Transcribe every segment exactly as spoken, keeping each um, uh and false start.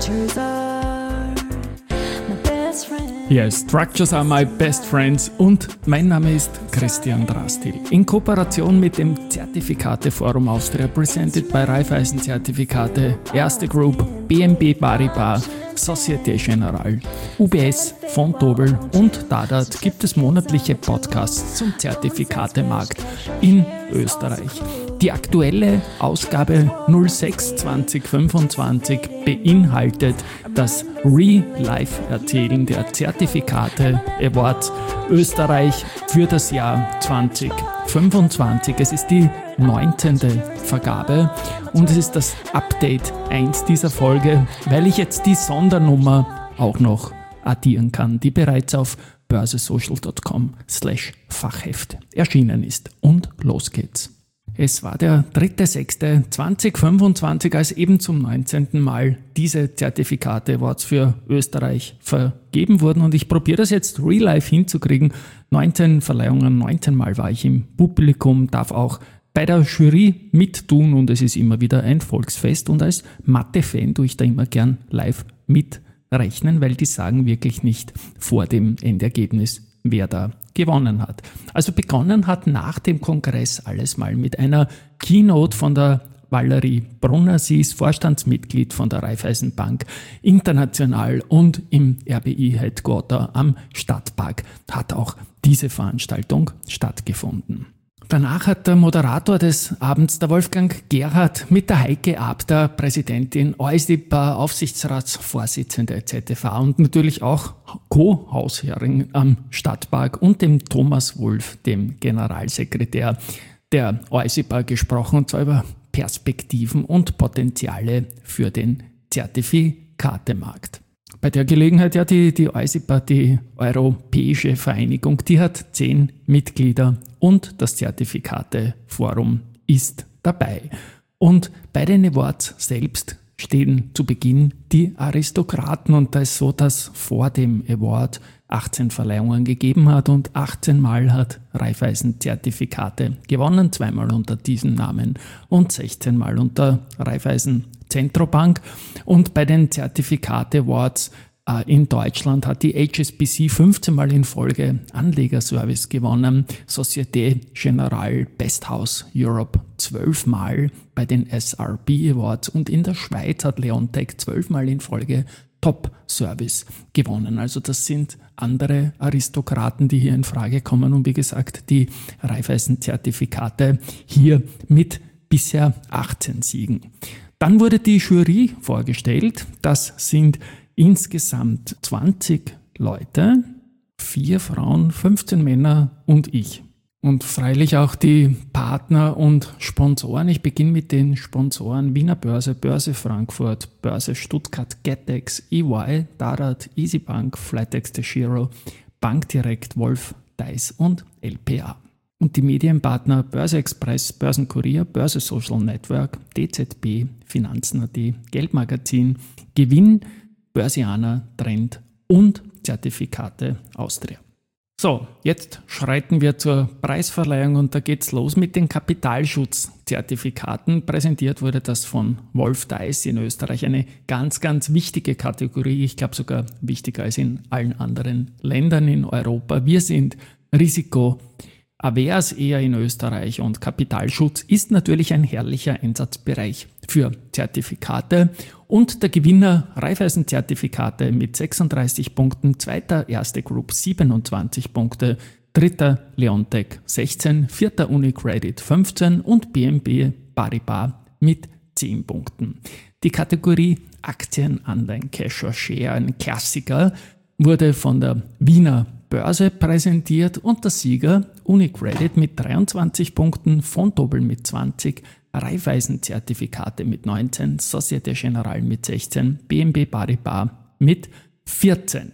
Structures are my best friends. Yes, Structures are my best friends und mein Name ist Christian Drastil. In Kooperation mit dem Zertifikate-Forum Austria, presented by Raiffeisen Zertifikate, Erste Group, B N P Paribas, Société Générale, U B S, Vontobel und Dadat gibt es monatliche Podcasts zum Zertifikatemarkt in Österreich. Die aktuelle Ausgabe null sechs zwanzig fünfundzwanzig beinhaltet das Real-Life-Erzählen der Zertifikate Awards Österreich für das Jahr zwanzig fünfundzwanzig. Es ist die neunzehnte Vergabe und es ist das Update eins dieser Folge, weil ich jetzt die Sondernummer auch noch addieren kann, die bereits auf börsesocial punkt com slash Fachheft erschienen ist. Und los geht's. Es war der dritte sechste zweitausendfünfundzwanzig, als eben zum neunzehnten Mal diese Zertifikate Awards für Österreich vergeben wurden und ich probiere das jetzt real life hinzukriegen. neunzehn Verleihungen, neunzehn Mal war ich im Publikum, darf auch bei der Jury mittun und es ist immer wieder ein Volksfest und als Mathe-Fan tue ich da immer gern live mitrechnen, weil die sagen wirklich nicht vor dem Endergebnis, wer da gewonnen hat. Also begonnen hat nach dem Kongress alles mal mit einer Keynote von der Valerie Brunner. Sie ist Vorstandsmitglied von der Raiffeisenbank international und im R B I-Headquarter am Stadtpark hat auch diese Veranstaltung stattgefunden. Danach hat der Moderator des Abends, der Wolfgang Gerhard, mit der Heike Abter, Präsidentin, O I S I P A, Aufsichtsratsvorsitzende Z F A und natürlich auch Co-Hausherrin am Stadtpark und dem Thomas Wolf, dem Generalsekretär der O I S I P A, gesprochen und zwar über Perspektiven und Potenziale für den Zertifikatemarkt. Bei der Gelegenheit, ja, die, die O I S I P A, die Europäische Vereinigung, die hat zehn Mitglieder und das Zertifikateforum ist dabei. Und bei den Awards selbst stehen zu Beginn die Aristokraten und da ist so, dass vor dem Award achtzehn Verleihungen gegeben hat und achtzehn Mal hat Raiffeisen Zertifikate gewonnen, zweimal unter diesem Namen und sechzehn Mal unter Raiffeisen Zentrobank. Und bei den Zertifikate Awards äh, in Deutschland hat die H S B C fünfzehn Mal in Folge Anlegerservice gewonnen, Société Générale Best House Europe zwölf Mal bei den S R B Awards und in der Schweiz hat Leonteq zwölf Mal in Folge Top Service gewonnen. Also das sind andere Aristokraten, die hier in Frage kommen und wie gesagt die Raiffeisen-Zertifikate hier mit bisher achtzehn Siegen. Dann wurde die Jury vorgestellt. Das sind insgesamt zwanzig Leute, vier Frauen, fünfzehn Männer und ich. Und freilich auch die Partner und Sponsoren. Ich beginne mit den Sponsoren Wiener Börse, Börse Frankfurt, Börse Stuttgart, Getex, E Y, Dadat, EasyBank, Flytex, DEGIRO, Bankdirekt, Wolf, Deiss und L P A. Und die Medienpartner Börse Express, Börsenkurier, Börse Social Network, D Z B, Finanzen Punkt a t, Geldmagazin, Gewinn, Börsianer, Trend und Zertifikate Austria. So, jetzt schreiten wir zur Preisverleihung und da geht's los mit den Kapitalschutzzertifikaten. Präsentiert wurde das von Wolf Deiss, in Österreich eine ganz, ganz wichtige Kategorie. Ich glaube sogar wichtiger als in allen anderen Ländern in Europa. Wir sind Risiko avers eher in Österreich und Kapitalschutz ist natürlich ein herrlicher Einsatzbereich für Zertifikate und der Gewinner Raiffeisen-Zertifikate mit sechsunddreißig Punkten, zweiter Erste Group siebenundzwanzig Punkte, dritter Leonteq sechzehn, vierter UniCredit fünfzehn und B N P Paribas mit zehn Punkten. Die Kategorie Aktien, Anleihen, Cash or Share, ein Klassiker, wurde von der Wiener Börse präsentiert und der Sieger UniCredit mit dreiundzwanzig Punkten, Vontobel mit zwanzig, Raiffeisen-Zertifikate mit neunzehn, Société Générale mit sechzehn, B N P Paribas mit vierzehn.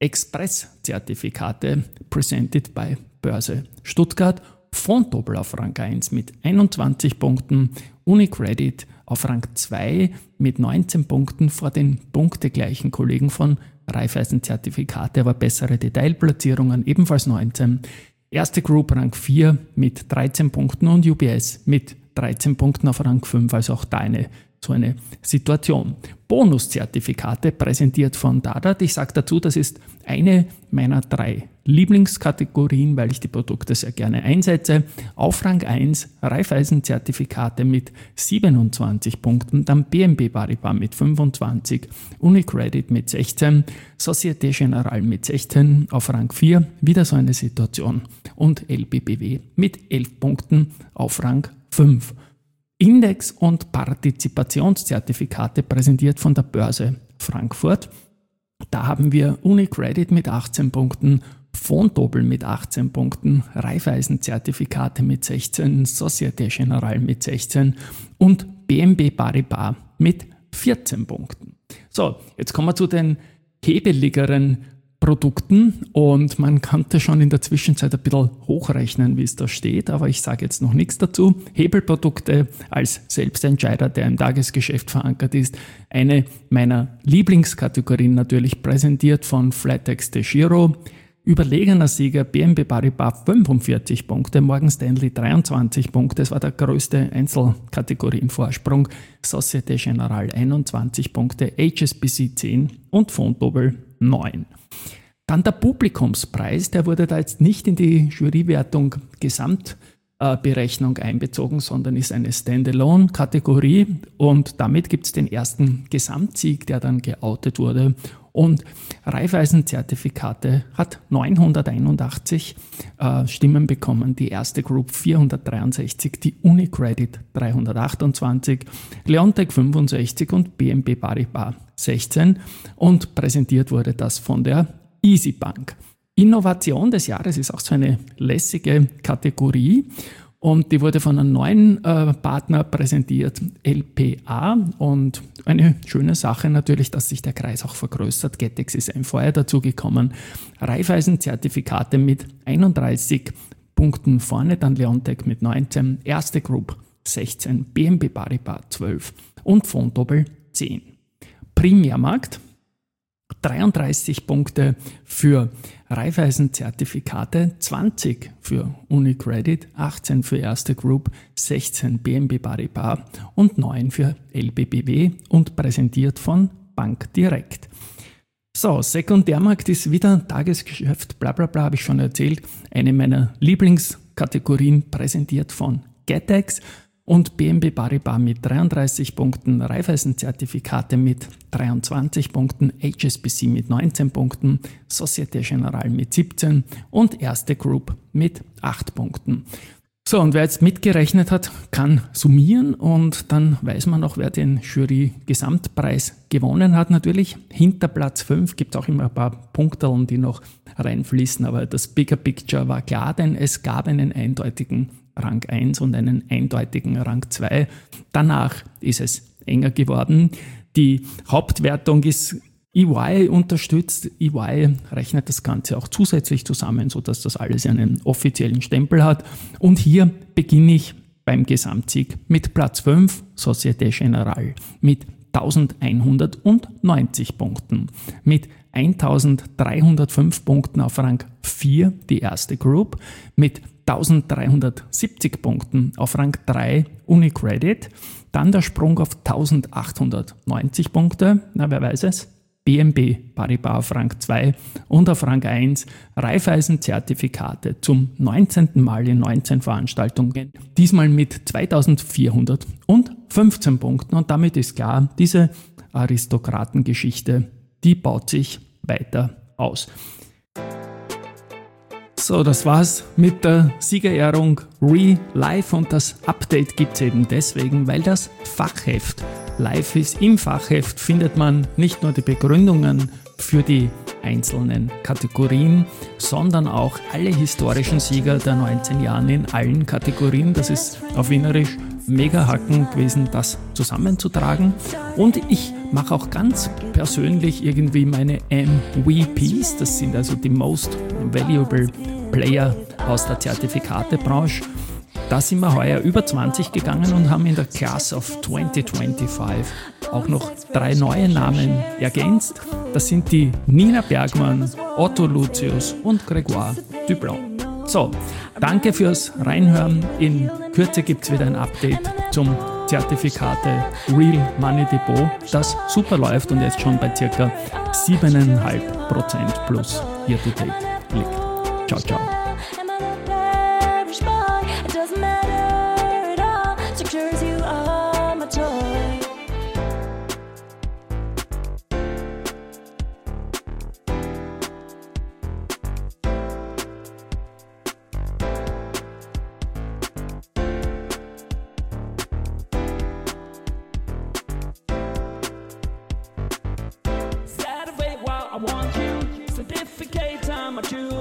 Express-Zertifikate presented by Börse Stuttgart, Vontobel auf Rang eins mit einundzwanzig Punkten, UniCredit auf Rang zwei mit neunzehn Punkten vor den punktegleichen Kollegen von Raiffeisen-Zertifikate, aber bessere Detailplatzierungen, ebenfalls neunzehn. Erste Group Rang vier mit dreizehn Punkten und U B S mit dreizehn Punkten auf Rang fünf, also auch da eine so eine Situation. Bonuszertifikate präsentiert von Dadat. Ich sage dazu, das ist eine meiner drei Lieblingskategorien, weil ich die Produkte sehr gerne einsetze. Auf Rang eins Raiffeisen-Zertifikate mit siebenundzwanzig Punkten, dann B N P Paribas mit fünfundzwanzig, Unicredit mit sechzehn, Société Générale mit sechzehn, auf Rang vier wieder so eine Situation und L B B W mit elf Punkten auf Rang fünf. Index- und Partizipationszertifikate präsentiert von der Börse Frankfurt. Da haben wir Unicredit mit achtzehn Punkten, Vontobel mit achtzehn Punkten, Raiffeisen-Zertifikate mit sechzehn, Société Générale mit sechzehn und B N P Paribas mit vierzehn Punkten. So, jetzt kommen wir zu den hebeligeren Produkten und man konnte schon in der Zwischenzeit ein bisschen hochrechnen, wie es da steht, aber ich sage jetzt noch nichts dazu. Hebelprodukte als Selbstentscheider, der im Tagesgeschäft verankert ist, eine meiner Lieblingskategorien natürlich präsentiert von Flatex DEGIRO. Überlegener Sieger B N P Paribas fünfundvierzig Punkte, Morgan Stanley dreiundzwanzig Punkte, das war der größte Einzelkategorienvorsprung, Société Générale einundzwanzig Punkte, H S B C zehn und Vontobel neun. Dann der Publikumspreis, der wurde da jetzt nicht in die Jurywertung Gesamtberechnung einbezogen, sondern ist eine Standalone-Kategorie und damit gibt es den ersten Gesamtsieg, der dann geoutet wurde. Und Raiffeisen-Zertifikate hat neunhunderteinundachtzig äh, Stimmen bekommen, die erste Group vierhundertdreiundsechzig, die Unicredit dreihundertachtundzwanzig, Leonteq fünfundsechzig und B N P Paribas sechzehn und präsentiert wurde das von der EasyBank. Innovation des Jahres ist auch so eine lässige Kategorie und die wurde von einem neuen äh, Partner präsentiert, L P A, und eine schöne Sache natürlich, dass sich der Kreis auch vergrößert. Getex ist ein vorher dazugekommen. Raiffeisen-Zertifikate mit einunddreißig Punkten vorne, dann Leonteq mit neunzehn, Erste Group sechzehn, B N P Paribas zwölf und Vontobel zehn. Primärmarkt, dreiunddreißig Punkte für Raiffeisen-Zertifikate, zwanzig für Unicredit, achtzehn für Erste Group, sechzehn B N P Paribas und neun für L B B W und präsentiert von Bank Direkt. So, Sekundärmarkt ist wieder Tagesgeschäft, bla bla bla, habe ich schon erzählt, eine meiner Lieblingskategorien präsentiert von Getex. Und B N P Paribas mit dreiunddreißig Punkten, Raiffeisen-Zertifikate mit dreiundzwanzig Punkten, H S B C mit neunzehn Punkten, Société Générale mit siebzehn und Erste Group mit acht Punkten. So, und wer jetzt mitgerechnet hat, kann summieren und dann weiß man noch, wer den Jury-Gesamtpreis gewonnen hat. Natürlich hinter Platz fünf gibt es auch immer ein paar Punkte, die noch reinfließen, aber das Bigger Picture war klar, denn es gab einen eindeutigen Rang eins und einen eindeutigen Rang zwei. Danach ist es enger geworden. Die Hauptwertung ist E Y unterstützt. E Y rechnet das Ganze auch zusätzlich zusammen, sodass das alles einen offiziellen Stempel hat. Und hier beginne ich beim Gesamtsieg mit Platz fünf, Société Générale, mit elfhundertneunzig Punkten. Mit eintausenddreihundertfünf Punkten auf Rang vier die Erste Group, mit eintausenddreihundertsiebzig Punkten auf Rang drei Unicredit, dann der Sprung auf eintausendachthundertneunzig Punkte, na wer weiß es, B N P Paribas auf Rang zwei und auf Rang eins Raiffeisen-Zertifikate zum neunzehnten Mal in neunzehn Veranstaltungen, diesmal mit zweitausendvierhundertfünfzehn Punkten und damit ist klar, diese Aristokratengeschichte, die baut sich weiter aus. So, das war's mit der Siegerehrung Re-Live und das Update gibt's eben deswegen, weil das Fachheft live ist. Im Fachheft findet man nicht nur die Begründungen für die einzelnen Kategorien, sondern auch alle historischen Sieger der neunzehn Jahren in allen Kategorien. Das ist auf Wienerisch mega hacken gewesen, das zusammenzutragen. Und ich mache auch ganz persönlich irgendwie meine M V Ps, das sind also die Most Valuable Player aus der Zertifikatebranche. Da sind wir heuer über zwanzig gegangen und haben in der Class of zwanzig fünfundzwanzig auch noch drei neue Namen ergänzt. Das sind die Nina Bergmann, Otto Lucius und Grégoire Dublon. So, danke fürs Reinhören. In Kürze gibt es wieder ein Update zum Zertifikate Real Money Depot, das super läuft und jetzt schon bei ca. sieben Komma fünf Prozent plus year to date liegt. Ciao, ciao. I want you, certificate, I'm a Jew.